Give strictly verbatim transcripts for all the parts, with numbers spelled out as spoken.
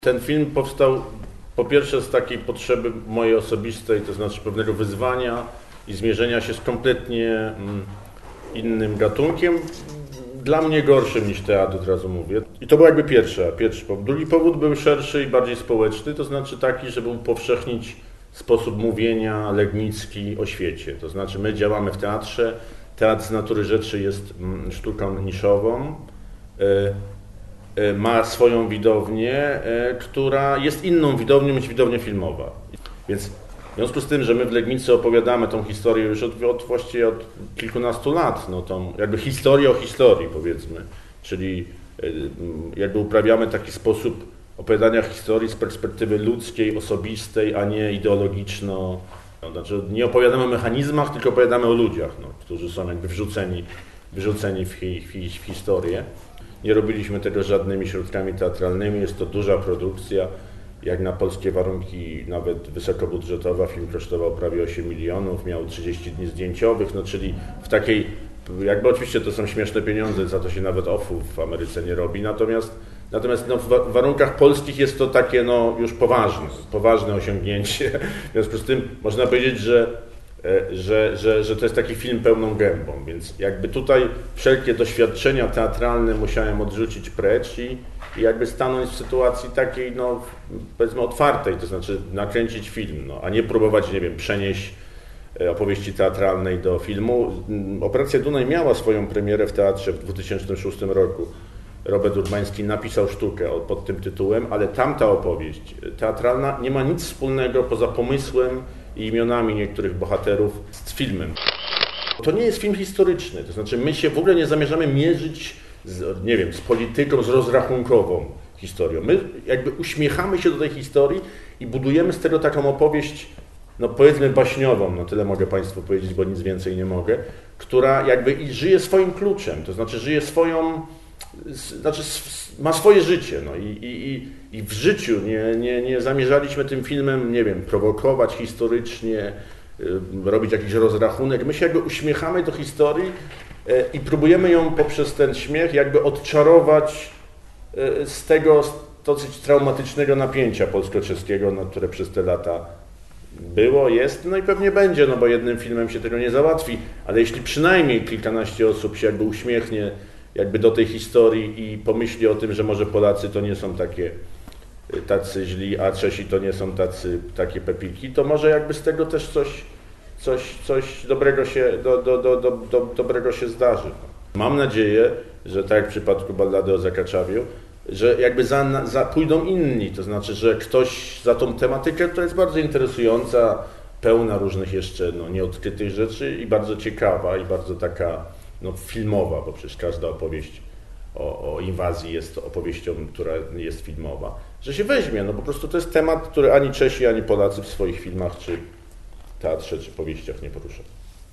Ten film powstał po pierwsze z takiej potrzeby mojej osobistej, to znaczy pewnego wyzwania i zmierzenia się z kompletnie innym gatunkiem, dla mnie gorszym niż teatr, od razu mówię. I to był jakby pierwszy, pierwszy powód. Drugi powód był szerszy i bardziej społeczny, to znaczy taki, żeby upowszechnić sposób mówienia legnicki o świecie. To znaczy my działamy w teatrze, teatr z natury rzeczy jest sztuką niszową, ma swoją widownię, która jest inną widownią niż widownia filmowa. Więc w związku z tym, że my w Legnicy opowiadamy tą historię już od, od właściwie od kilkunastu lat, no tą jakby historię o historii, powiedzmy, czyli jakby uprawiamy taki sposób opowiadania historii z perspektywy ludzkiej, osobistej, a nie ideologiczno. No, znaczy nie opowiadamy o mechanizmach, tylko opowiadamy o ludziach, no, którzy są jakby wrzuceni, wrzuceni w, hi, w, w historię. Nie robiliśmy tego żadnymi środkami teatralnymi, jest to duża produkcja. Jak na polskie warunki, nawet wysokobudżetowa, film kosztował prawie osiem milionów, miał trzydzieści dni zdjęciowych, no czyli w takiej, jakby oczywiście to są śmieszne pieniądze, za to się nawet offu w Ameryce nie robi, natomiast, natomiast no, w warunkach polskich jest to takie no, już poważne, poważne osiągnięcie. W związku z tym można powiedzieć, że, że, że, że to jest taki film pełną gębą, więc jakby tutaj wszelkie doświadczenia teatralne musiałem odrzucić precz i i jakby stanąć w sytuacji takiej, no powiedzmy otwartej, to znaczy nakręcić film, no, a nie próbować, nie wiem, przenieść opowieści teatralnej do filmu. Operacja Dunaj miała swoją premierę w teatrze w dwa tysiące szóstym roku. Robert Urbański napisał sztukę pod tym tytułem, ale tamta opowieść teatralna nie ma nic wspólnego poza pomysłem i imionami niektórych bohaterów z filmem. To nie jest film historyczny, to znaczy my się w ogóle nie zamierzamy mierzyć Z, nie wiem, z polityką, z rozrachunkową historią. My jakby uśmiechamy się do tej historii i budujemy z tego taką opowieść, no powiedzmy baśniową, no tyle mogę Państwu powiedzieć, bo nic więcej nie mogę, która jakby i żyje swoim kluczem, to znaczy żyje swoją, znaczy ma swoje życie, no i, i, i w życiu nie, nie, nie zamierzaliśmy tym filmem, nie wiem, prowokować historycznie, robić jakiś rozrachunek. My się jakby uśmiechamy do historii i próbujemy ją poprzez ten śmiech jakby odczarować z tego dosyć traumatycznego napięcia polsko-czeskiego, no, które przez te lata było, jest, no i pewnie będzie, no bo jednym filmem się tego nie załatwi, ale jeśli przynajmniej kilkanaście osób się jakby uśmiechnie jakby do tej historii i pomyśli o tym, że może Polacy to nie są takie tacy źli, a Czesi to nie są tacy, takie pepiki, to może jakby z tego też coś Coś, coś dobrego się, do, do, do, do, do, dobrego się zdarzy. Mam nadzieję, że tak jak w przypadku Ballady o Zakaczawiu, że jakby za, za pójdą inni, to znaczy, że ktoś za tą tematykę, która jest bardzo interesująca, pełna różnych jeszcze no, nieodkrytych rzeczy i bardzo ciekawa i bardzo taka no, filmowa, bo przecież każda opowieść o, o inwazji jest opowieścią, która jest filmowa, że się weźmie, no po prostu to jest temat, który ani Czesi, ani Polacy w swoich filmach czy teatrze czy powieściach nie porusza.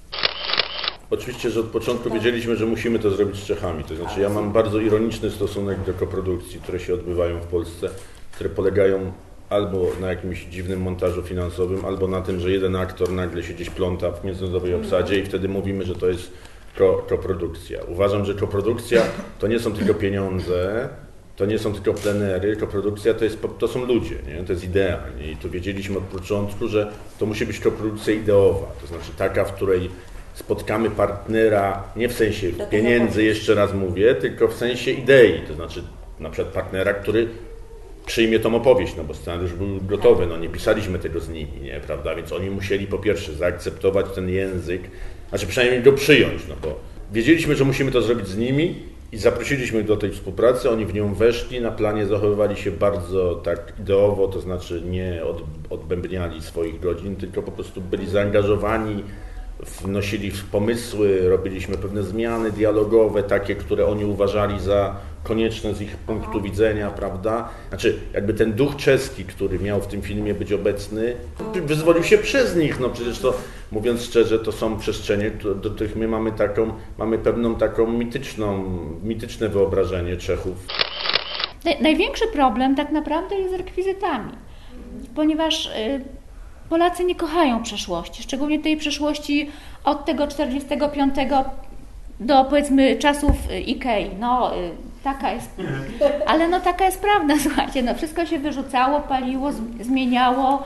Oczywiście, że od początku wiedzieliśmy, że musimy to zrobić z Czechami. To znaczy ja mam bardzo ironiczny stosunek do koprodukcji, które się odbywają w Polsce, które polegają albo na jakimś dziwnym montażu finansowym, albo na tym, że jeden aktor nagle się gdzieś pląta w międzynarodowej obsadzie i wtedy mówimy, że to jest koprodukcja. Uważam, że koprodukcja to nie są tylko pieniądze, to nie są tylko plenery, koprodukcja to, jest, to są ludzie, nie? To jest idea. Nie? I tu wiedzieliśmy od początku, że to musi być koprodukcja ideowa, to znaczy taka, w której spotkamy partnera nie w sensie pieniędzy, jeszcze raz mówię, tylko w sensie idei, to znaczy na przykład partnera, który przyjmie tą opowieść, no bo scenariusz był gotowy, no nie pisaliśmy tego z nimi, nie, prawda, więc oni musieli po pierwsze zaakceptować ten język, znaczy przynajmniej go przyjąć, no bo wiedzieliśmy, że musimy to zrobić z nimi, i zaprosiliśmy ich do tej współpracy, oni w nią weszli, na planie zachowywali się bardzo tak ideowo, to znaczy nie od, odbębniali swoich godzin, tylko po prostu byli zaangażowani, wnosili w pomysły, robiliśmy pewne zmiany dialogowe, takie, które oni uważali za konieczne z ich punktu widzenia, prawda? Znaczy, jakby ten duch czeski, który miał w tym filmie być obecny, wyzwolił się przez nich, no przecież to, mówiąc szczerze, to są przestrzenie, do których my mamy taką, mamy pewną taką mityczną, mityczne wyobrażenie Czechów. Największy problem tak naprawdę jest z rekwizytami, ponieważ Polacy nie kochają przeszłości, szczególnie tej przeszłości od tego czterdziestego piątego do powiedzmy czasów Ikei. No, taka jest, ale no taka jest prawda, słuchajcie, no wszystko się wyrzucało, paliło, zmieniało.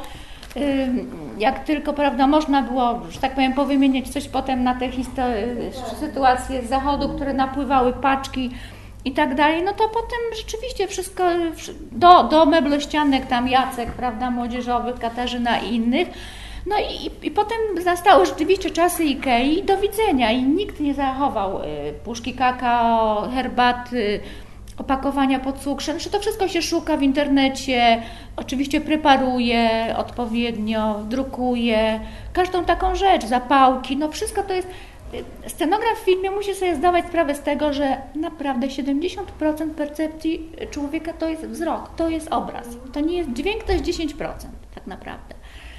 Jak tylko, prawda, można było, że tak powiem, powymieniać coś potem na te sytuacje z zachodu, które napływały, paczki i tak dalej, no to potem rzeczywiście wszystko, do, do meblościanek, tam Jacek, prawda, młodzieżowych, Katarzyna i innych. No i, i potem nastały rzeczywiście czasy Ikei i do widzenia i nikt nie zachował puszki kakao, herbaty, opakowania pod cukrem, że to wszystko się szuka w internecie, oczywiście preparuje odpowiednio, drukuje, każdą taką rzecz, zapałki, no wszystko to jest, scenograf w filmie musi sobie zdawać sprawę z tego, że naprawdę siedemdziesiąt procent percepcji człowieka to jest wzrok, to jest obraz, to nie jest dźwięk, to jest dziesięć procent tak naprawdę.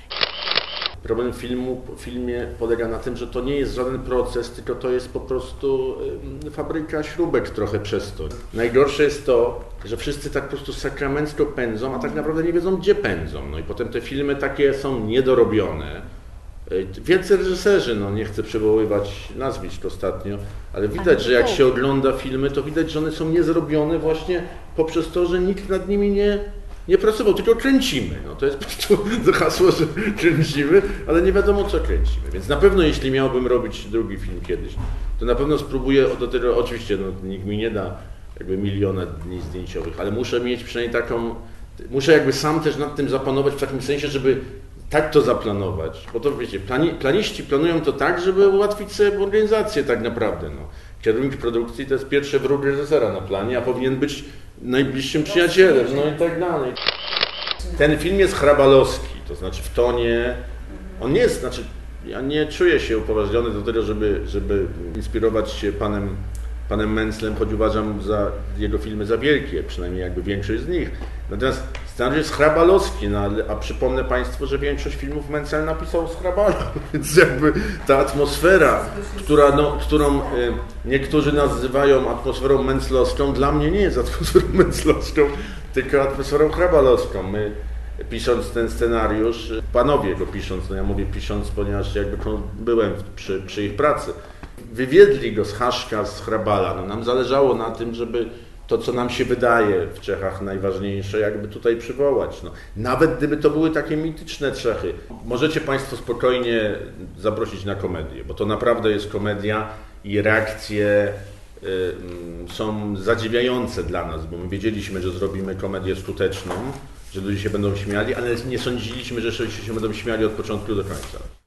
Problem filmu, w filmie polega na tym, że to nie jest żaden proces, tylko to jest po prostu fabryka śrubek trochę przez to. Najgorsze jest to, że wszyscy tak po prostu sakramencko pędzą, a tak naprawdę nie wiedzą, gdzie pędzą. No i potem te filmy takie są niedorobione. Wielcy reżyserzy, no nie chcę przywoływać nazwisk ostatnio, ale widać, że jak się ogląda filmy, to widać, że one są niezrobione właśnie poprzez to, że nikt nad nimi nie... Nie pracował, tylko kręcimy. No to jest po prostu to hasło, że kręcimy, ale nie wiadomo co kręcimy. Więc na pewno jeśli miałbym robić drugi film kiedyś, to na pewno spróbuję do tego, oczywiście no, nikt mi nie da jakby miliona dni zdjęciowych, ale muszę mieć przynajmniej taką, muszę jakby sam też nad tym zapanować w takim sensie, żeby tak to zaplanować. Bo to wiecie, plani, planiści planują to tak, żeby ułatwić sobie organizację tak naprawdę. No. Kierownik produkcji to jest pierwszy wróg reżysera na planie, a powinien być najbliższym przyjacielem, no i tak dalej. Ten film jest hrabalowski, to znaczy w tonie, on nie jest, znaczy ja nie czuję się upoważniony do tego, żeby, żeby inspirować się panem, panem Mentzlem, choć uważam za jego filmy za wielkie, przynajmniej jakby większość z nich. Natomiast scenariusz jest hrabalowski, no, a przypomnę Państwu, że większość filmów Mentzl napisał z Hrabala, więc jakby ta atmosfera, która, no, którą y, niektórzy nazywają atmosferą mentzlowską, dla mnie nie jest atmosferą mentzlowską, tylko atmosferą hrabalowską. My, pisząc ten scenariusz, panowie go pisząc, no ja mówię pisząc, ponieważ jakby byłem przy, przy ich pracy, wywiedli go z Haszka, z Hrabala. No, nam zależało na tym, żeby to, co nam się wydaje w Czechach najważniejsze, jakby tutaj przywołać. No, nawet gdyby to były takie mityczne Czechy, możecie Państwo spokojnie zaprosić na komedię, bo to naprawdę jest komedia i reakcje y, są zadziwiające dla nas, bo my wiedzieliśmy, że zrobimy komedię skuteczną, że ludzie się będą śmiali, ale nie sądziliśmy, że się będą śmiali od początku do końca.